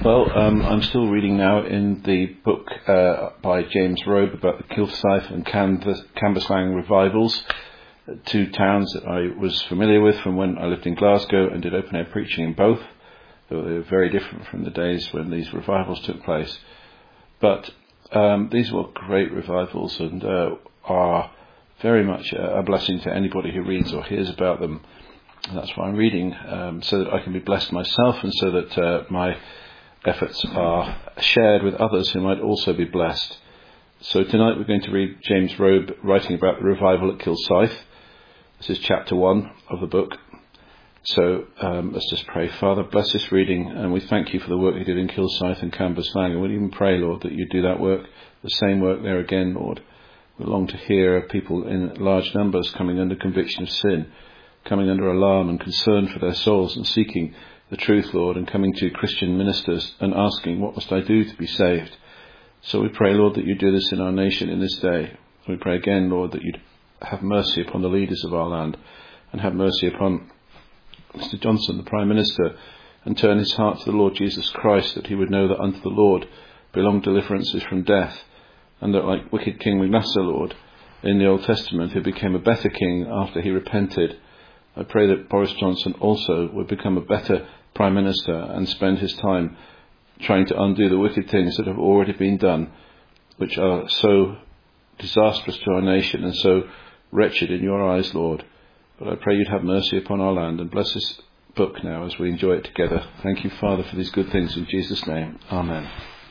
Well, I'm still reading now in the book by James Robe about the Kilsyth and Cambuslang revivals, two towns that I was familiar with from when I lived in Glasgow and did open-air preaching in both. They were very different from the days when these revivals took place. But these were great revivals and are very much a blessing to anybody who reads or hears about them. And that's why I'm reading, so that I can be blessed myself and so that my efforts are shared with others who might also be blessed. So tonight we're going to read James Robe writing about the revival at Kilsyth. This is chapter 1 of the book. So let's just pray. Father, bless this reading, and we thank you for the work you did in Kilsyth and Cambuslang, and we'll even pray, Lord, that you do that work, the same work there again, Lord. We long to hear of people in large numbers coming under conviction of sin, coming under alarm and concern for their souls and seeking the truth, Lord, and coming to Christian ministers and asking, what must I do to be saved? So we pray, Lord, that you do this in our nation in this day. We pray again, Lord, that you'd have mercy upon the leaders of our land and have mercy upon Mr. Johnson, the Prime Minister, and turn his heart to the Lord Jesus Christ, that he would know that unto the Lord belong deliverances from death, and that like wicked King Manasseh, Lord, in the Old Testament, who became a better king after he repented, I pray that Boris Johnson also would become a better Prime Minister and spend his time trying to undo the wicked things that have already been done, which are so disastrous to our nation and so wretched in your eyes, Lord. But I pray you'd have mercy upon our land and bless this book now as we enjoy it together. Thank you, Father, for these good things. In Jesus' name, Amen.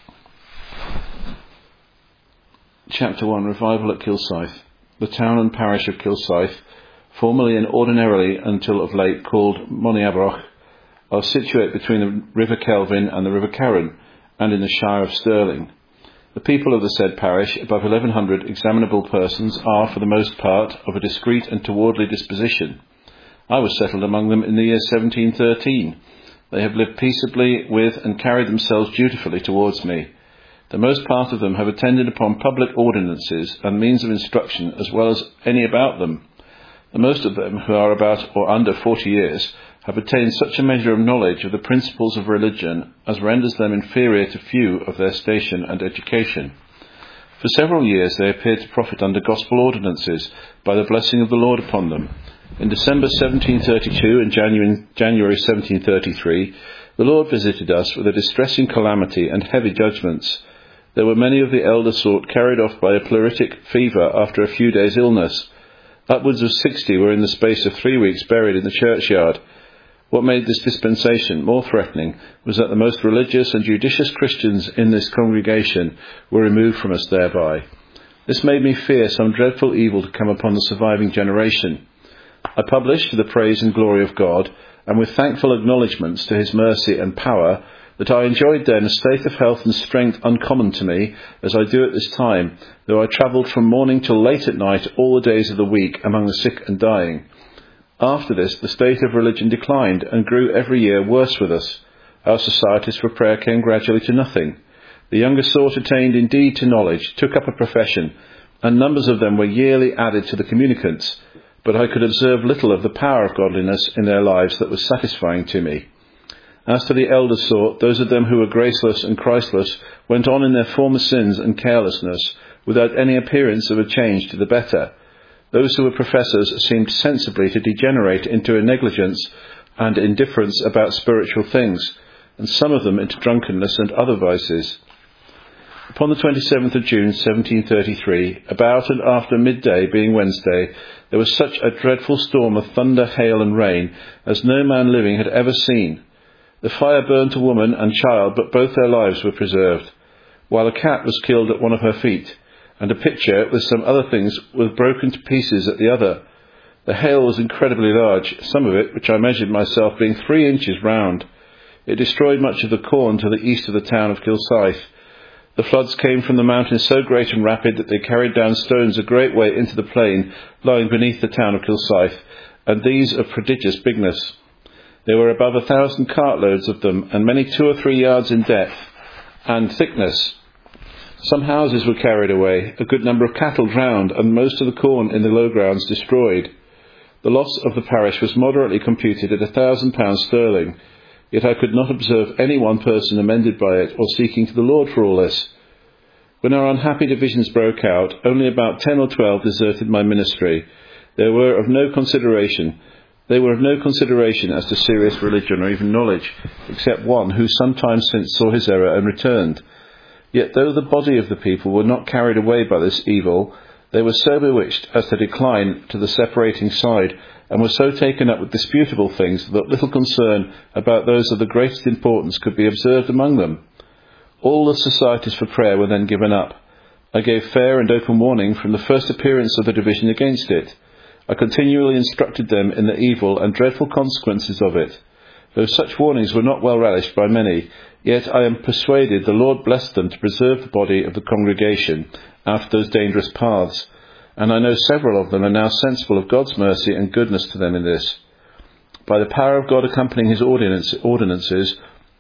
Chapter 1, Revival at Kilsyth. The town and parish of Kilsyth, formerly and ordinarily until of late called Moniabroch, are situate between the River Kelvin and the River Carron, and in the Shire of Stirling. The people of the said parish, above 1,100 examinable persons, are for the most part of a discreet and towardly disposition. I was settled among them in the year 1713. They have lived peaceably with and carried themselves dutifully towards me. The most part of them have attended upon public ordinances and means of instruction as well as any about them. The most of them, who are about or under 40 years, have attained such a measure of knowledge of the principles of religion as renders them inferior to few of their station and education. For several years they appeared to profit under gospel ordinances by the blessing of the Lord upon them. In December 1732 and January 1733, the Lord visited us with a distressing calamity and heavy judgments. There were many of the elder sort carried off by a pleuritic fever after a few days' illness. Upwards of 60 were in the space of 3 weeks buried in the churchyard. What made this dispensation more threatening was that the most religious and judicious Christians in this congregation were removed from us thereby. This made me fear some dreadful evil to come upon the surviving generation. I published to the praise and glory of God, and with thankful acknowledgments to his mercy and power, that I enjoyed then a state of health and strength uncommon to me, as I do at this time, though I travelled from morning till late at night all the days of the week among the sick and dying. After this, the state of religion declined and grew every year worse with us. Our societies for prayer came gradually to nothing. The younger sort attained indeed to knowledge, took up a profession, and numbers of them were yearly added to the communicants, but I could observe little of the power of godliness in their lives that was satisfying to me. As to the elder sort, those of them who were graceless and Christless went on in their former sins and carelessness, without any appearance of a change to the better. Those who were professors seemed sensibly to degenerate into a negligence and indifference about spiritual things, and some of them into drunkenness and other vices. Upon the 27th of June 1733, about and after midday, being Wednesday, there was such a dreadful storm of thunder, hail and rain as no man living had ever seen. The fire burnt a woman and child, but both their lives were preserved, while a cat was killed at one of her feet, and a pitcher with some other things was broken to pieces at the other. The hail was incredibly large, some of it, which I measured myself, being 3 inches round. It destroyed much of the corn to the east of the town of Kilsyth. The floods came from the mountains so great and rapid that they carried down stones a great way into the plain lying beneath the town of Kilsyth, and these of prodigious bigness. There were above 1,000 cartloads of them, and many 2 or 3 yards in depth and thickness. Some houses were carried away, a good number of cattle drowned, and most of the corn in the low grounds destroyed. The loss of the parish was moderately computed at £1,000 sterling. yet I could not observe any one person amended by it or seeking to the Lord for all this. When our unhappy divisions broke out, only about 10 or 12 deserted my ministry. They were of no consideration as to serious religion or even knowledge, except one who some time since saw his error and returned. Yet though the body of the people were not carried away by this evil, they were so bewitched as to decline to the separating side, and were so taken up with disputable things that little concern about those of the greatest importance could be observed among them. All the societies for prayer were then given up. I gave fair and open warning from the first appearance of the division against it. I continually instructed them in the evil and dreadful consequences of it. Though such warnings were not well relished by many, yet I am persuaded the Lord blessed them to preserve the body of the congregation out of those dangerous paths, and I know several of them are now sensible of God's mercy and goodness to them in this. By the power of God accompanying his ordinances,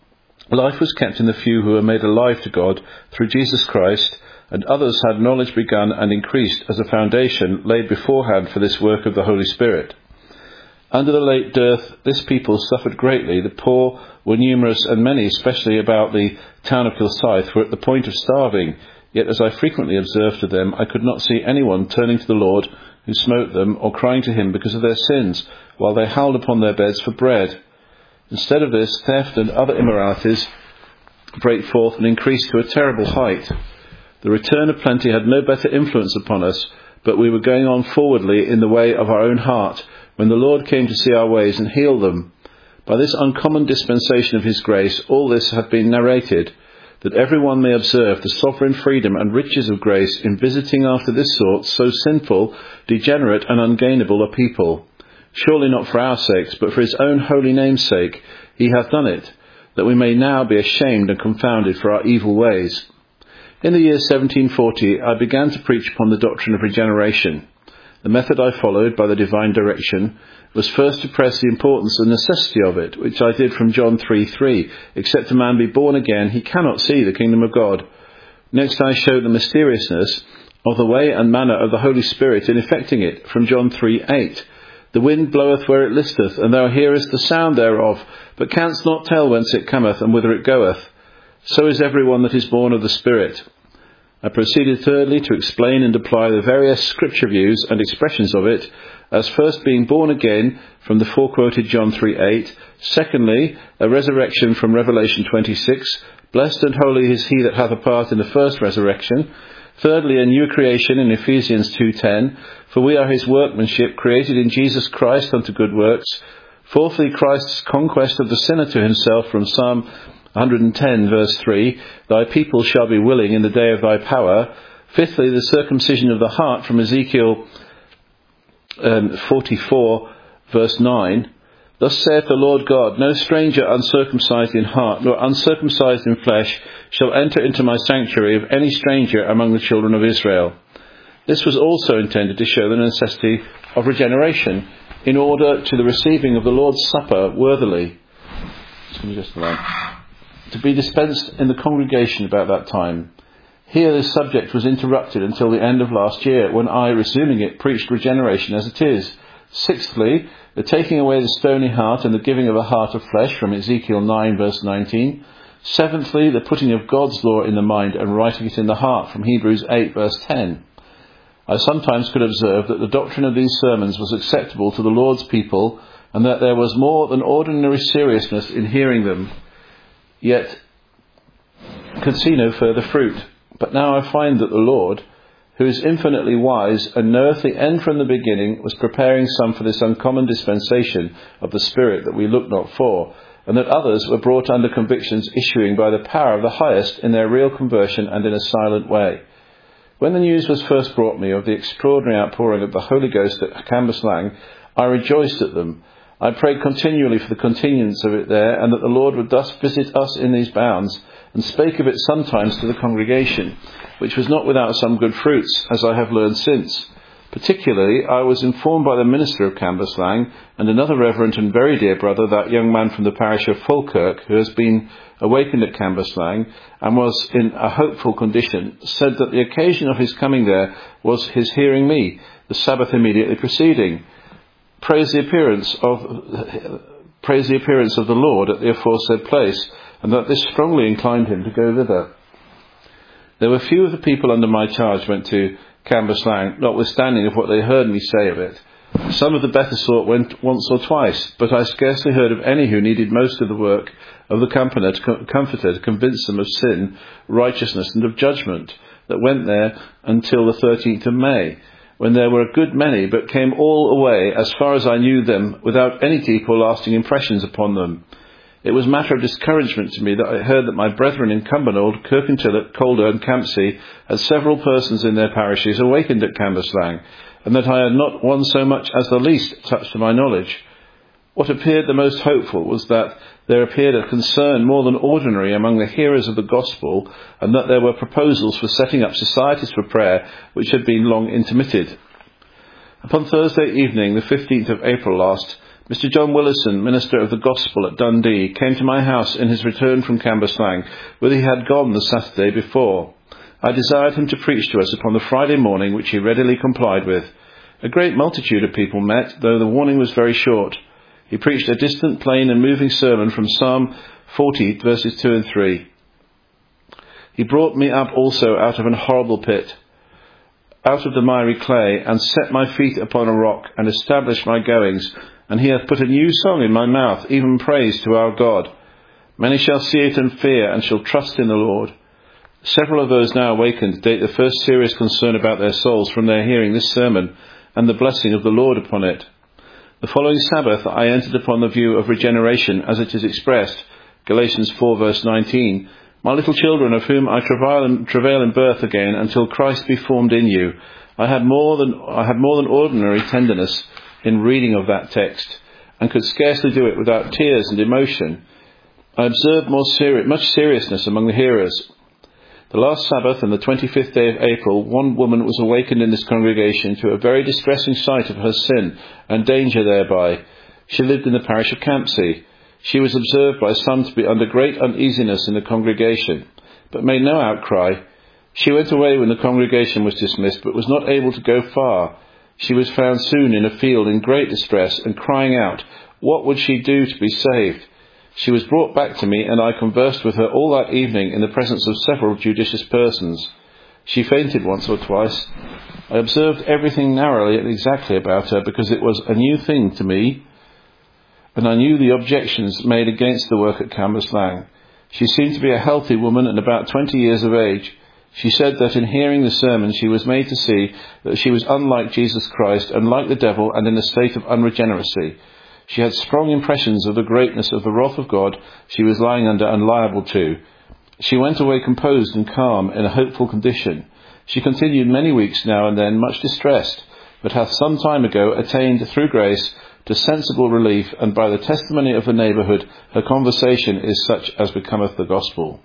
life was kept in the few who were made alive to God through Jesus Christ, and others had knowledge begun and increased as a foundation laid beforehand for this work of the Holy Spirit. Under the late dearth, this people suffered greatly. The poor were numerous, and many, especially about the town of Kilsyth, were at the point of starving. Yet as I frequently observed to them, I could not see anyone turning to the Lord who smote them, or crying to him because of their sins, while they howled upon their beds for bread. Instead of this, theft and other immoralities break forth and increase to a terrible height. The return of plenty had no better influence upon us, but we were going on forwardly in the way of our own heart, when the Lord came to see our ways and heal them. By this uncommon dispensation of his grace, all this hath been narrated, that every one may observe the sovereign freedom and riches of grace in visiting after this sort so sinful, degenerate, and ungainable a people. Surely not for our sakes, but for his own holy name's sake, he hath done it, that we may now be ashamed and confounded for our evil ways. In the year 1740, I began to preach upon the doctrine of regeneration. The method I followed, by the divine direction, was first to press the importance and necessity of it, which I did from John 3:3. Except a man be born again, he cannot see the kingdom of God. Next I showed the mysteriousness of the way and manner of the Holy Spirit in effecting it, from John 3:8. The wind bloweth where it listeth, and thou hearest the sound thereof, but canst not tell whence it cometh and whither it goeth. So is every one that is born of the Spirit. I proceeded thirdly to explain and apply the various scripture views and expressions of it, as first being born again from the forequoted John 3:8, secondly, a resurrection from Revelation 26, blessed and holy is he that hath a part in the first resurrection, thirdly, a new creation in Ephesians 2:10, for we are his workmanship, created in Jesus Christ unto good works, fourthly, Christ's conquest of the sinner to himself from Psalm 110 verse 3, thy people shall be willing in the day of thy power. Fifthly, the circumcision of the heart from Ezekiel 44 verse 9. Thus saith the Lord God, no stranger uncircumcised in heart, nor uncircumcised in flesh, shall enter into my sanctuary of any stranger among the children of Israel. This was also intended to show the necessity of regeneration, in order to the receiving of the Lord's Supper worthily. To be dispensed in the congregation about that time. Here this subject was interrupted until the end of last year, when I, resuming it, preached regeneration as it is. Sixthly, the taking away the stony heart and the giving of a heart of flesh from Ezekiel 9 verse 19. Seventhly, the putting of God's law in the mind and writing it in the heart from Hebrews 8 verse 10. I sometimes could observe that the doctrine of these sermons was acceptable to the Lord's people, and that there was more than ordinary seriousness in hearing them, yet could see no further fruit. But now I find that the Lord, who is infinitely wise and knoweth the end from the beginning, was preparing some for this uncommon dispensation of the Spirit that we look not for, and that others were brought under convictions issuing by the power of the highest in their real conversion and in a silent way. When the news was first brought me of the extraordinary outpouring of the Holy Ghost at Cambuslang, I rejoiced at them. I prayed continually for the continuance of it there, and that the Lord would thus visit us in these bounds, and spake of it sometimes to the congregation, which was not without some good fruits, as I have learned since. Particularly, I was informed by the minister of Cambuslang, and another reverend and very dear brother, that young man from the parish of Falkirk, who has been awakened at Cambuslang, and was in a hopeful condition, said that the occasion of his coming there was his hearing me, the Sabbath immediately preceding, praise the appearance of praised the appearance of the Lord at the aforesaid place, and that this strongly inclined him to go thither. There were few of the people under my charge went to Cambuslang, notwithstanding of what they heard me say of it. Some of the better sort went once or twice, but I scarcely heard of any who needed most of the work of the comforter to convince them of sin, righteousness, and of judgment, that went there until the 13th of May, when there were a good many, but came all away, as far as I knew them, without any deep or lasting impressions upon them. It was matter of discouragement to me that I heard that my brethren in Cumbernauld, Kirkintilloch, Calder and Campsie had several persons in their parishes awakened at Cambuslang, and that I had not one so much as the least touched to my knowledge. What appeared the most hopeful was that there appeared a concern more than ordinary among the hearers of the gospel, and that there were proposals for setting up societies for prayer which had been long intermitted. Upon Thursday evening, the 15th of April last, Mr. John Willison, minister of the gospel at Dundee, came to my house in his return from Cambuslang, whither he had gone the Saturday before. I desired him to preach to us upon the Friday morning, which he readily complied with. A great multitude of people met, though the warning was very short. He preached a distant, plain and moving sermon from Psalm 40, verses 2 and 3. He brought me up also out of an horrible pit, out of the miry clay, and set my feet upon a rock, and established my goings. And he hath put a new song in my mouth, even praise to our God. Many shall see it and fear, and shall trust in the Lord. Several of those now awakened date the first serious concern about their souls from their hearing this sermon, and the blessing of the Lord upon it. The following Sabbath I entered upon the view of regeneration, as it is expressed, Galatians 4 verse 19, My little children, of whom I travail in birth again, until Christ be formed in you. I had more than ordinary tenderness in reading of that text, and could scarcely do it without tears and emotion. I observed much seriousness among the hearers. The last Sabbath, on the 25th day of April, one woman was awakened in this congregation to a very distressing sight of her sin and danger thereby. She lived in the parish of Campsie. She was observed by some to be under great uneasiness in the congregation, but made no outcry. She went away when the congregation was dismissed, but was not able to go far. She was found soon in a field in great distress and crying out, what would she do to be saved? She was brought back to me, and I conversed with her all that evening in the presence of several judicious persons. She fainted once or twice. I observed everything narrowly and exactly about her, because it was a new thing to me, and I knew the objections made against the work at Cambuslang. She seemed to be a healthy woman and about 20 years of age. She said that in hearing the sermon she was made to see that she was unlike Jesus Christ and like the devil and in a state of unregeneracy. She had strong impressions of the greatness of the wrath of God she was lying under and liable to. She went away composed and calm, in a hopeful condition. She continued many weeks now and then much distressed, but hath some time ago attained through grace to sensible relief, and by the testimony of the neighbourhood her conversation is such as becometh the gospel.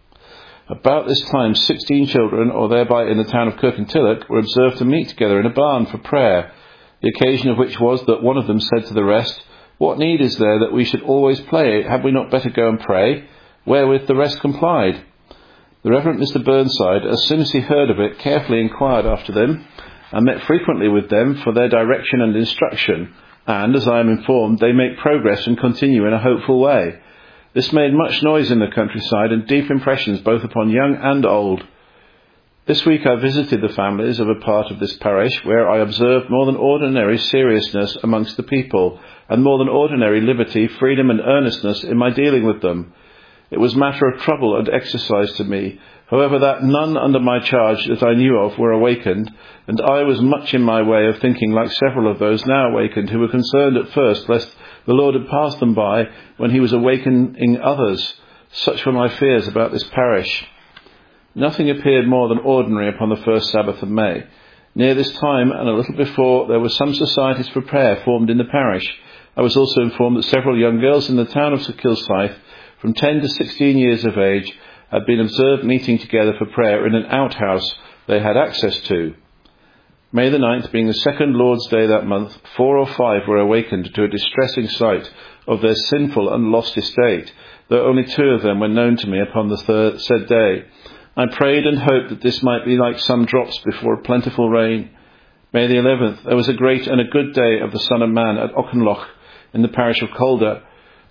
About this time 16 children, or thereby in the town of Kirkintilloch, were observed to meet together in a barn for prayer, the occasion of which was that one of them said to the rest, What need is there that we should always play? Had we not better go and pray? Wherewith the rest complied. The Reverend Mr. Burnside, as soon as he heard of it, carefully inquired after them, and met frequently with them for their direction and instruction, and, as I am informed, they make progress and continue in a hopeful way. This made much noise in the countryside and deep impressions both upon young and old. This week I visited the families of a part of this parish, where I observed more than ordinary seriousness amongst the people, and more than ordinary liberty, freedom and earnestness in my dealing with them. It was matter of trouble and exercise to me, however, that none under my charge that I knew of were awakened, and I was much in my way of thinking like several of those now awakened, who were concerned at first lest the Lord had passed them by when he was awakening others. Such were my fears about this parish. Nothing appeared more than ordinary upon the first Sabbath of May. Near this time, and a little before, there were some societies for prayer formed in the parish. I was also informed that several young girls in the town of Sir Kilsyth, from 10 to 16 years of age, had been observed meeting together for prayer in an outhouse they had access to. May the 9th, being the second Lord's Day that month, 4 or 5 were awakened to a distressing sight of their sinful and lost estate, though only 2 of them were known to me upon the said day. I prayed and hoped that this might be like some drops before a plentiful rain. May the 11th, there was a great and a good day of the Son of Man at Auchenloch in the parish of Calder.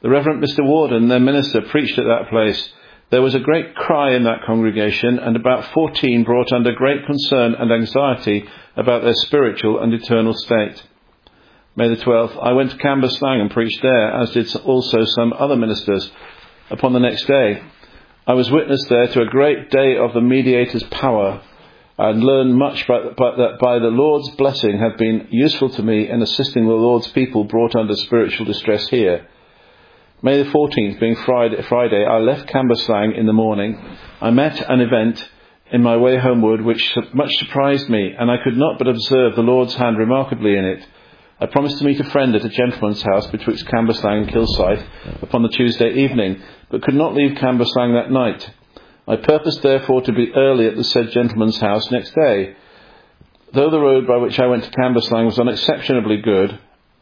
The Reverend Mr. Warden, their minister, preached at that place. There was a great cry in that congregation, and about 14 brought under great concern and anxiety about their spiritual and eternal state. May the 12th, I went to Cambuslang and preached there, as did also some other ministers, upon the next day. I was witness there to a great day of the mediator's power, and learned much that by the Lord's blessing have been useful to me in assisting the Lord's people brought under spiritual distress here. May the 14th, being Friday, I left Cambuslang in the morning. I met an event in my way homeward which much surprised me, and I could not but observe the Lord's hand remarkably in it. I promised to meet a friend at a gentleman's house betwixt Cambuslang and Kilsyth upon the Tuesday evening, but could not leave Cambuslang that night. I purposed therefore to be early at the said gentleman's house next day. Though the road by which I went to Cambuslang was unexceptionably good,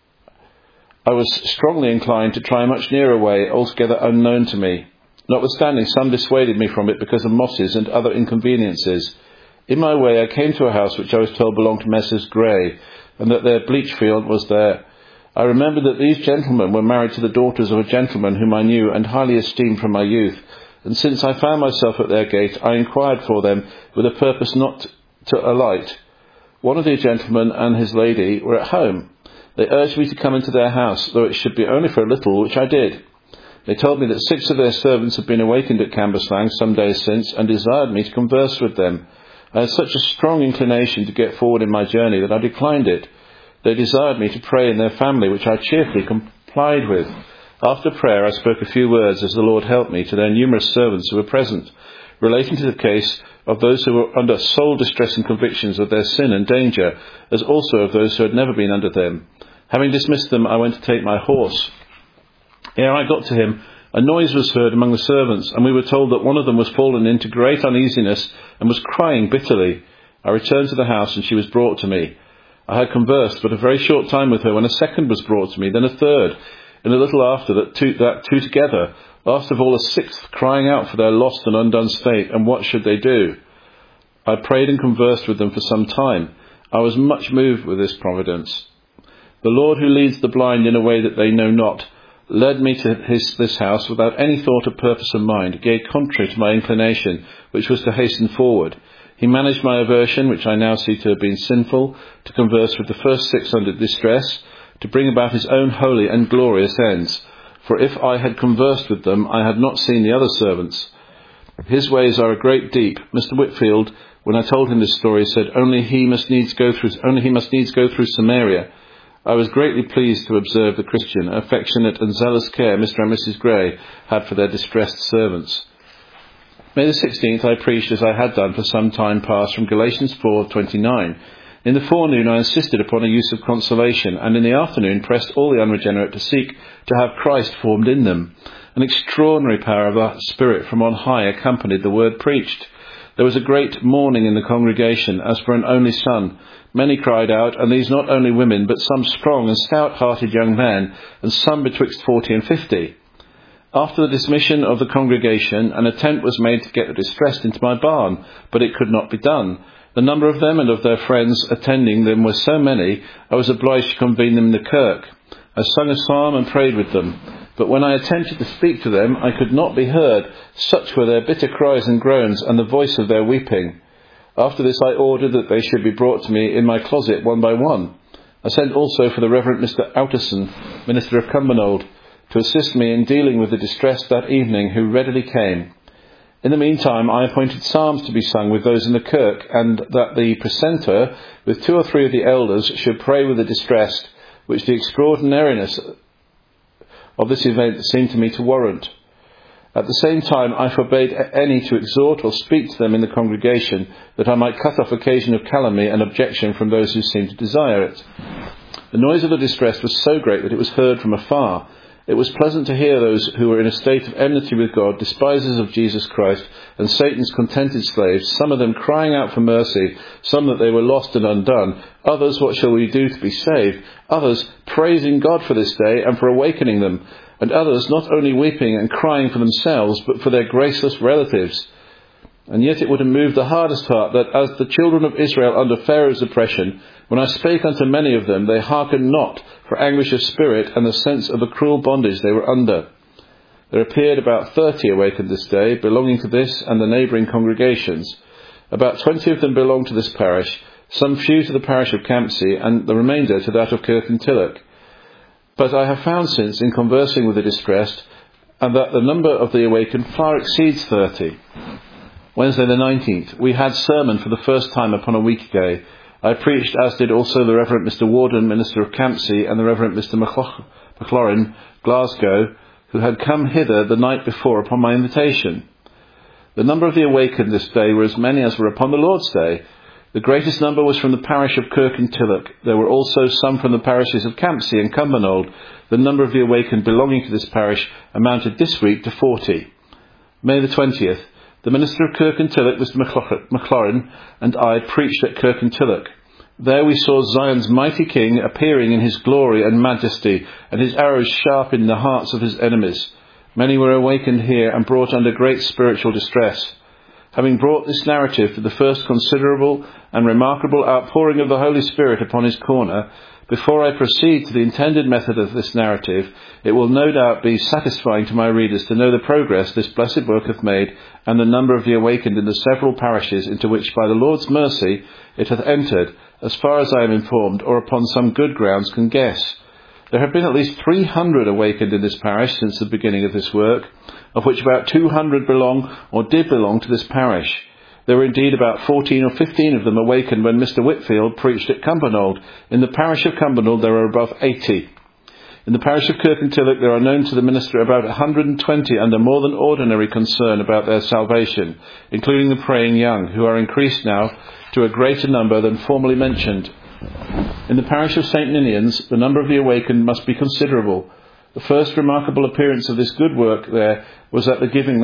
I was strongly inclined to try a much nearer way, altogether unknown to me. Notwithstanding, some dissuaded me from it because of mosses and other inconveniences. In my way I came to a house which I was told belonged to Messrs. Gray, and that their bleach field was there. I remembered that these gentlemen were married to the daughters of a gentleman whom I knew and highly esteemed from my youth, and since I found myself at their gate, I inquired for them with a purpose not to alight. One of the gentlemen and his lady were at home. They urged me to come into their house, though it should be only for a little, which I did. They told me that 6 of their servants had been awakened at Cambuslang some days since, and desired me to converse with them. I had such a strong inclination to get forward in my journey that I declined it. They desired me to pray in their family, which I cheerfully complied with. After prayer I spoke a few words, as the Lord helped me, to their numerous servants who were present, relating to the case of those who were under soul distressing convictions of their sin and danger, as also of those who had never been under them. Having dismissed them, I went to take my horse. Ere I got to him, a noise was heard among the servants, and we were told that one of them was fallen into great uneasiness and was crying bitterly. I returned to the house, and she was brought to me. I had conversed but a very short time with her when a second was brought to me, then a third, and a little after that two together, last of all a sixth, crying out for their lost and undone state, and what should they do? I prayed and conversed with them for some time. I was much moved with this providence. The Lord, who leads the blind in a way that they know not, led me to this house without any thought or purpose of mind, yea, contrary to my inclination, which was to hasten forward. He managed my aversion, which I now see to have been sinful, to converse with the first 6 under distress, to bring about his own holy and glorious ends. For if I had conversed with them, I had not seen the other servants. His ways are a great deep. Mr. Whitfield, when I told him this story, said only he must needs go through Samaria. I was greatly pleased to observe the Christian, affectionate and zealous care Mr. and Mrs. Gray had for their distressed servants. May the 16th I preached as I had done for some time past from Galatians 4:29. In the forenoon I insisted upon a use of consolation, and in the afternoon pressed all the unregenerate to seek to have Christ formed in them. An extraordinary power of the Spirit from on high accompanied the word preached. There was a great mourning in the congregation, as for an only son. Many cried out, and these not only women, but some strong and stout-hearted young men, and some betwixt 40 and 50. After the dismission of the congregation, an attempt was made to get the distressed into my barn, but it could not be done. The number of them and of their friends attending them was so many, I was obliged to convene them in the kirk. I sung a psalm and prayed with them, but when I attempted to speak to them, I could not be heard, such were their bitter cries and groans, and the voice of their weeping. After this I ordered that they should be brought to me in my closet one by one. I sent also for the Reverend Mr. Outerson, minister of Cumbernauld, to assist me in dealing with the distressed that evening, who readily came. In the meantime I appointed psalms to be sung with those in the kirk, and that the precentor, with 2 or 3 of the elders, should pray with the distressed, which the extraordinariness of this event seemed to me to warrant. At the same time I forbade any to exhort or speak to them in the congregation, that I might cut off occasion of calumny and objection from those who seemed to desire it. The noise of the distress was so great that it was heard from afar. It was pleasant to hear those who were in a state of enmity with God, despisers of Jesus Christ, and Satan's contented slaves, some of them crying out for mercy, some that they were lost and undone, others, what shall we do to be saved, others praising God for this day and for awakening them, and others not only weeping and crying for themselves, but for their graceless relatives. And yet it would have moved the hardest heart that as the children of Israel under Pharaoh's oppression, when I spake unto many of them, they hearkened not for anguish of spirit and the sense of the cruel bondage they were under. There appeared about 30 awakened this day, belonging to this and the neighbouring congregations. About 20 of them belong to this parish, some few to the parish of Campsie, and the remainder to that of Kirkintilloch. But I have found since, in conversing with the distressed, and that the number of the awakened far exceeds 30. Wednesday the 19th, we had sermon for the first time upon a weekday. I preached, as did also the Reverend Mr. Warden, Minister of Campsie, and the Reverend Mr. McLaurin, Glasgow, who had come hither the night before upon my invitation. The number of the awakened this day were as many as were upon the Lord's Day. The greatest number was from the parish of Kirkintilloch. There were also some from the parishes of Campsie and Cumbernauld. The number of the awakened belonging to this parish amounted this week to 40. May the 20th, the minister of Kirkintilloch, Mr. McLaurin, and I preached at Kirkintilloch. There we saw Zion's mighty king appearing in his glory and majesty, and his arrows sharp in the hearts of his enemies. Many were awakened here and brought under great spiritual distress. Having brought this narrative to the first considerable and remarkable outpouring of the Holy Spirit upon his corner, before I proceed to the intended method of this narrative, it will no doubt be satisfying to my readers to know the progress this blessed work hath made, and the number of the awakened in the several parishes into which by the Lord's mercy it hath entered, as far as I am informed, or upon some good grounds can guess. There have been at least 300 awakened in this parish since the beginning of this work, of which about 200 belong or did belong to this parish. There were indeed about 14 or 15 of them awakened when Mr. Whitfield preached at Cumbernauld. In the parish of Cumbernauld there are above 80. In the parish of Kirkintilloch there are known to the minister about 120 under more than ordinary concern about their salvation, including the praying young, who are increased now to a greater number than formerly mentioned. In the parish of St. Ninians the number of the awakened must be considerable. The first remarkable appearance of this good work there was at the giving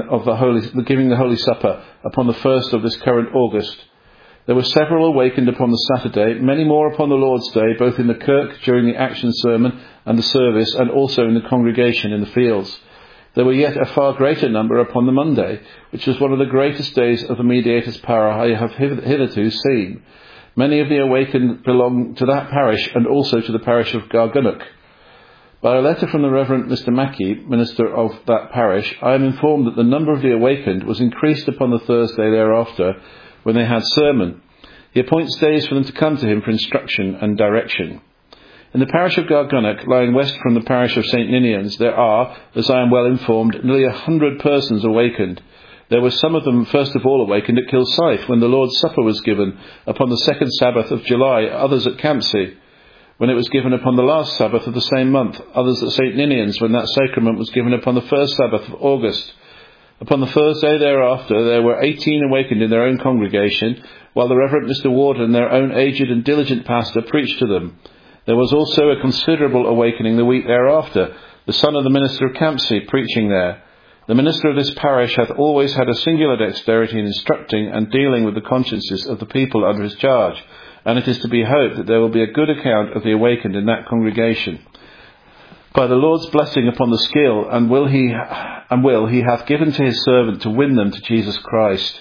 the Holy Supper upon the 1st of this current August. There were several awakened upon the Saturday, many more upon the Lord's Day, both in the kirk during the action sermon and the service, and also in the congregation in the fields. There were yet a far greater number upon the Monday, which was one of the greatest days of the mediator's power I have hitherto seen. Many of the awakened belong to that parish and also to the parish of Gargunnock. By a letter from the Reverend Mr. Mackey, minister of that parish, I am informed that the number of the awakened was increased upon the Thursday thereafter, when they had sermon. He appoints days for them to come to him for instruction and direction. In the parish of Gargunnock, lying west from the parish of St. Ninians, there are, as I am well informed, nearly 100 persons awakened. There were some of them first of all awakened at Kilsyth, when the Lord's Supper was given upon the second Sabbath of July, others at Campsie, when it was given upon the last Sabbath of the same month, others at St. Ninians, when that sacrament was given upon the first Sabbath of August. Upon the Thursday thereafter there were 18 awakened in their own congregation, while the Reverend Mr. Warden, their own aged and diligent pastor, preached to them. There was also a considerable awakening the week thereafter, the son of the minister of Campsie preaching there. The minister of this parish hath always had a singular dexterity in instructing and dealing with the consciences of the people under his charge, and it is to be hoped that there will be a good account of the awakened in that congregation. By the Lord's blessing upon the skill and will he hath given to his servant to win them to Jesus Christ.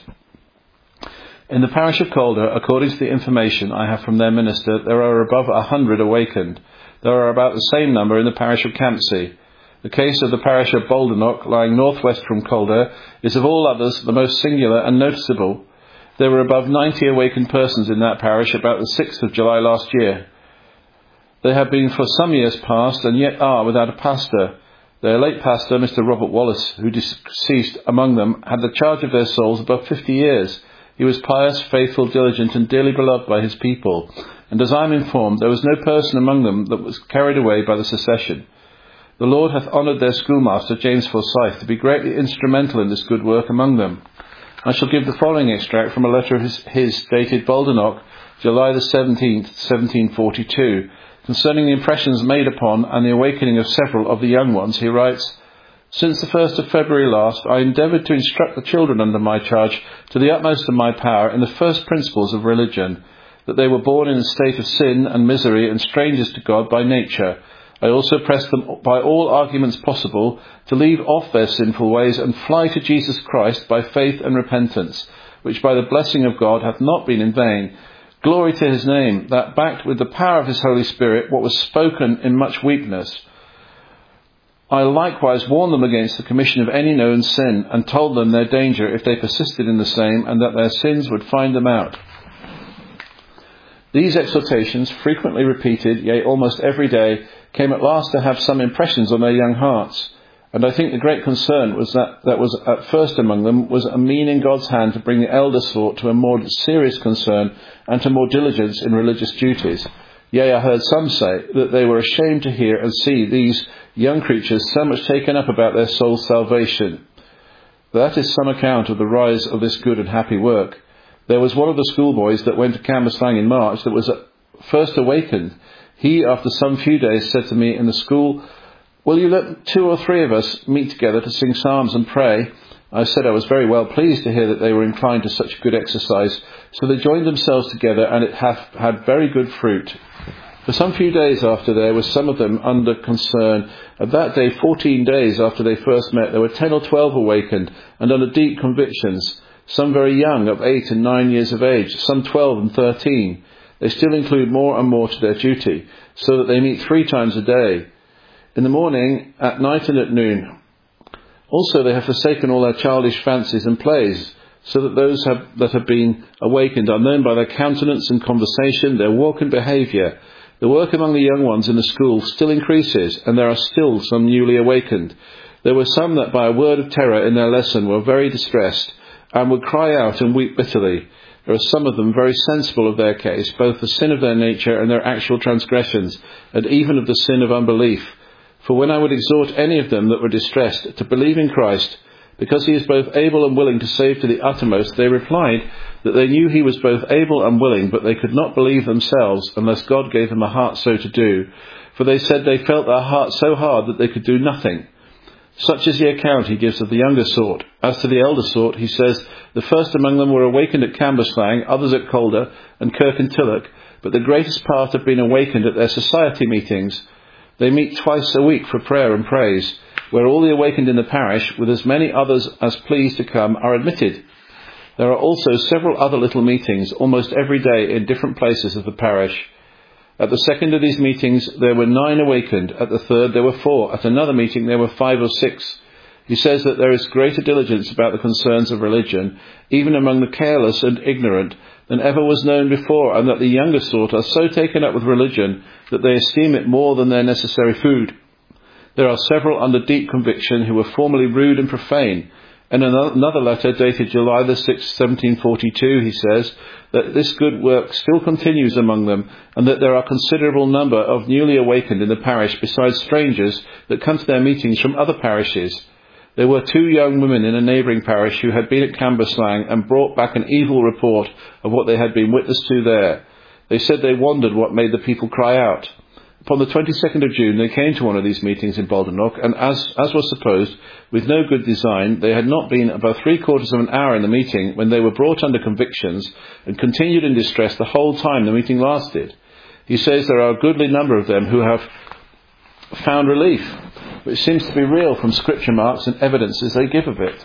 In the parish of Calder, according to the information I have from their minister, there are above 100 awakened. There are about the same number in the parish of Campsie. The case of the parish of Baldernock, lying northwest from Calder, is of all others the most singular and noticeable. There were above 90 awakened persons in that parish about the 6th of July last year. They have been for some years past, and yet are without a pastor. Their late pastor, Mr. Robert Wallace, who deceased among them, had the charge of their souls above 50 years. He was pious, faithful, diligent, and dearly beloved by his people. And as I am informed, there was no person among them that was carried away by the secession. The Lord hath honoured their schoolmaster, James Forsyth, to be greatly instrumental in this good work among them. I shall give the following extract from a letter of his dated Baldernock, July the 17th, 1742, concerning the impressions made upon and the awakening of several of the young ones. He writes, "Since the 1st of February last, I endeavoured to instruct the children under my charge to the utmost of my power in the first principles of religion, that they were born in a state of sin and misery and strangers to God by nature. I also pressed them by all arguments possible to leave off their sinful ways and fly to Jesus Christ by faith and repentance, which by the blessing of God hath not been in vain. Glory to his name, that backed with the power of his Holy Spirit what was spoken in much weakness. I likewise warned them against the commission of any known sin, and told them their danger if they persisted in the same, and that their sins would find them out. These exhortations, frequently repeated, yea, almost every day, came at last to have some impressions on their young hearts. And I think the great concern was that was at first among them was a mean in God's hand to bring the elder sort to a more serious concern and to more diligence in religious duties. Yea, I heard some say that they were ashamed to hear and see these young creatures so much taken up about their soul's salvation. That is some account of the rise of this good and happy work. There was one of the schoolboys that went to Cambuslang in March that was first awakened. He, after some few days, said to me in the school, "Will you let 2 or 3 of us meet together to sing psalms and pray?" I said I was very well pleased to hear that they were inclined to such good exercise, so they joined themselves together, and it hath had very good fruit. For some few days after there was some of them under concern, and that day 14 days after they first met there were 10 or 12 awakened, and under deep convictions, some very young, of 8 and 9 years of age, some 12 and 13. They still include more and more to their duty, so that they meet 3 times a day, in the morning, at night and at noon. Also they have forsaken all their childish fancies and plays, so that those that have been awakened are known by their countenance and conversation, their walk and behaviour. The work among the young ones in the school still increases, and there are still some newly awakened. There were some that by a word of terror in their lesson were very distressed, and would cry out and weep bitterly. There are some of them very sensible of their case, both the sin of their nature and their actual transgressions, and even of the sin of unbelief. For when I would exhort any of them that were distressed to believe in Christ, because he is both able and willing to save to the uttermost, they replied that they knew he was both able and willing, but they could not believe themselves unless God gave them a heart so to do. For they said they felt their hearts so hard that they could do nothing. Such is the account he gives of the younger sort. As to the elder sort, he says, the first among them were awakened at Cambuslang, others at Calder and Kirkintilloch, but the greatest part have been awakened at their society meetings. They meet twice a week for prayer and praise, where all the awakened in the parish, with as many others as please to come, are admitted. There are also several other little meetings, almost every day in different places of the parish. At the second of these meetings there were 9 awakened, at the third there were 4, at another meeting there were 5 or 6. He says that there is greater diligence about the concerns of religion, even among the careless and ignorant, than ever was known before, and that the younger sort are so taken up with religion that they esteem it more than their necessary food. There are several under deep conviction who were formerly rude and profane. In another letter dated July the 6th, 1742, he says that this good work still continues among them, and that there are a considerable number of newly awakened in the parish, besides strangers that come to their meetings from other parishes. There were 2 young women in a neighbouring parish who had been at Cambuslang and brought back an evil report of what they had been witness to there. They said they wondered what made the people cry out. Upon the 22nd of June they came to one of these meetings in Baldernock, and as was supposed, with no good design, they had not been about 3/4 of an hour in the meeting when they were brought under convictions and continued in distress the whole time the meeting lasted. He says there are a goodly number of them who have found relief, which seems to be real from scripture marks and evidences they give of it.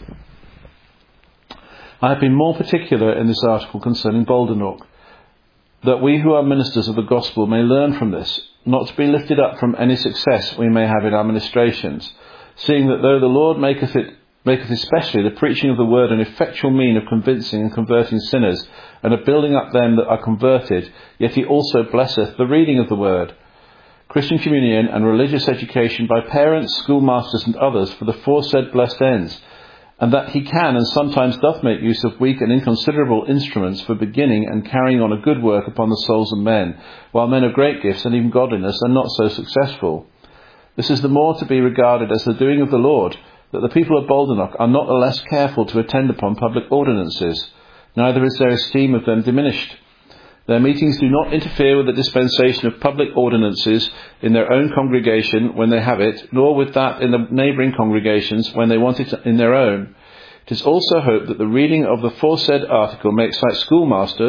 I have been more particular in this article concerning Baldernock, that we who are ministers of the gospel may learn from this, not to be lifted up from any success we may have in our ministrations, seeing that though the Lord maketh especially the preaching of the word an effectual mean of convincing and converting sinners, and of building up them that are converted, yet he also blesseth the reading of the word, Christian communion and religious education by parents, schoolmasters and others for the foresaid blessed ends, and that he can and sometimes doth make use of weak and inconsiderable instruments for beginning and carrying on a good work upon the souls of men, while men of great gifts and even godliness are not so successful. This is the more to be regarded as the doing of the Lord, that the people of Baldernock are not the less careful to attend upon public ordinances, neither is their esteem of them diminished. Their meetings do not interfere with the dispensation of public ordinances in their own congregation when they have it, nor with that in the neighbouring congregations when they want it in their own. It is also hoped that the reading of the foresaid article may excite schoolmasters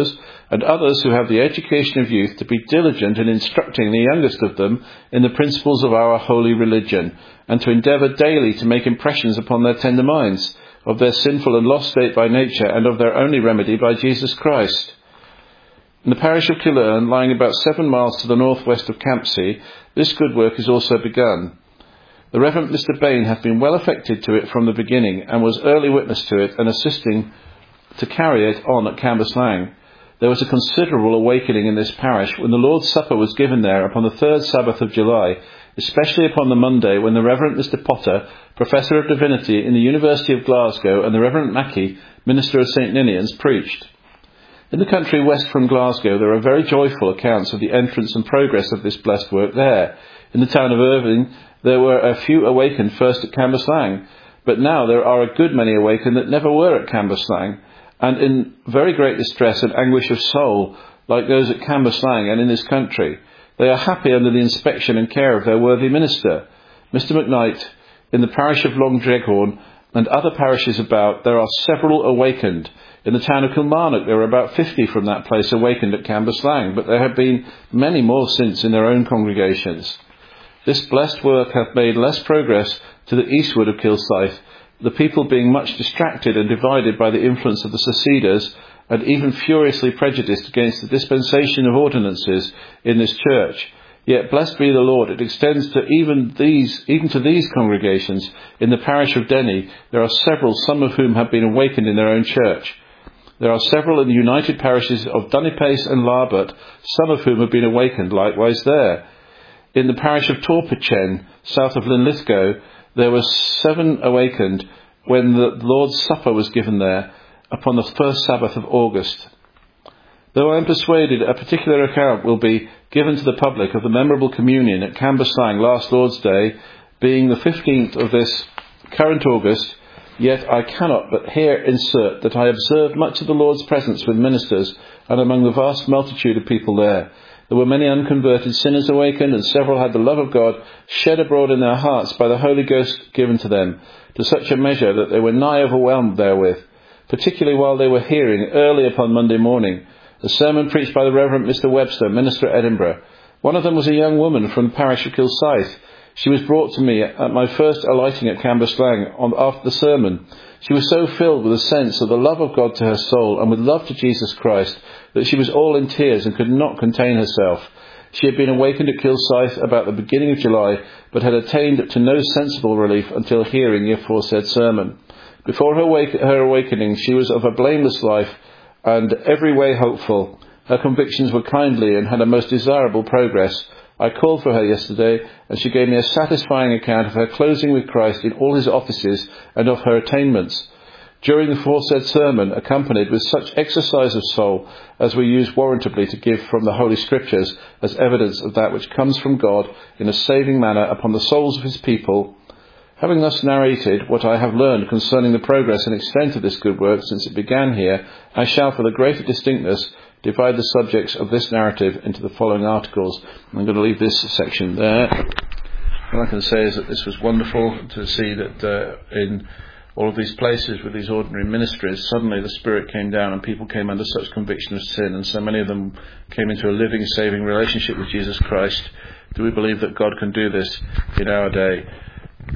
and others who have the education of youth to be diligent in instructing the youngest of them in the principles of our holy religion, and to endeavour daily to make impressions upon their tender minds of their sinful and lost state by nature, and of their only remedy by Jesus Christ. In the parish of Killearn, lying about 7 miles to the northwest of Campsie, this good work is also begun. The Reverend Mr. Bain hath been well affected to it from the beginning, and was early witness to it, and assisting to carry it on at Cambuslang. There was a considerable awakening in this parish when the Lord's Supper was given there upon the 3rd Sabbath of July, especially upon the Monday when the Reverend Mr. Potter, Professor of Divinity in the University of Glasgow, and the Reverend Mackey, Minister of St. Ninians, preached. In the country west from Glasgow there are very joyful accounts of the entrance and progress of this blessed work there. In the town of Irving there were a few awakened first at Cambuslang, but now there are a good many awakened that never were at Cambuslang, and in very great distress and anguish of soul, like those at Cambuslang and in this country. They are happy under the inspection and care of their worthy minister, Mr. McKnight. In the parish of Long Dreghorn and other parishes about, there are several awakened. In the town of Kilmarnock there are about 50 from that place awakened at Cambuslang, but there have been many more since in their own congregations. This blessed work hath made less progress to the eastward of Kilsyth, the people being much distracted and divided by the influence of the seceders, and even furiously prejudiced against the dispensation of ordinances in this church. Yet, blessed be the Lord, it extends to even to these congregations. In the parish of Denny, there are several, some of whom have been awakened in their own church. There are several in the united parishes of Dunipace and Larbert, some of whom have been awakened likewise there. In the parish of Torpichen, south of Linlithgow, there were 7 awakened when the Lord's Supper was given there upon the 1st Sabbath of August. Though I am persuaded a particular account will be given to the public of the memorable communion at Cambuslang last Lord's Day, being the 15th of this current August, yet I cannot but here insert that I observed much of the Lord's presence with ministers and among the vast multitude of people there. There were many unconverted sinners awakened, and several had the love of God shed abroad in their hearts by the Holy Ghost given to them, to such a measure that they were nigh overwhelmed therewith, particularly while they were hearing early upon Monday morning the sermon preached by the Reverend Mr. Webster, minister at Edinburgh. One of them was a young woman from the parish of Kilsyth. She was brought to me at my first alighting at Cambuslang after the sermon. She was so filled with a sense of the love of God to her soul and with love to Jesus Christ that she was all in tears and could not contain herself. She had been awakened at Kilsyth about the beginning of July, but had attained to no sensible relief until hearing the aforesaid sermon. Before her awakening, she was of a blameless life and every way hopeful. Her convictions were kindly and had a most desirable progress. I called for her yesterday, and she gave me a satisfying account of her closing with Christ in all his offices and of her attainments. During the aforesaid sermon, accompanied with such exercise of soul as we use warrantably to give from the Holy Scriptures as evidence of that which comes from God in a saving manner upon the souls of his people. Having thus narrated what I have learned concerning the progress and extent of this good work since it began here, I shall, for the greater distinctness, divide the subjects of this narrative into the following articles. I'm going to leave this section there. All I can say is that this was wonderful to see that in all of these places with these ordinary ministries, suddenly the Spirit came down and people came under such conviction of sin, and so many of them came into a living, saving relationship with Jesus Christ. Do we believe that God can do this in our day?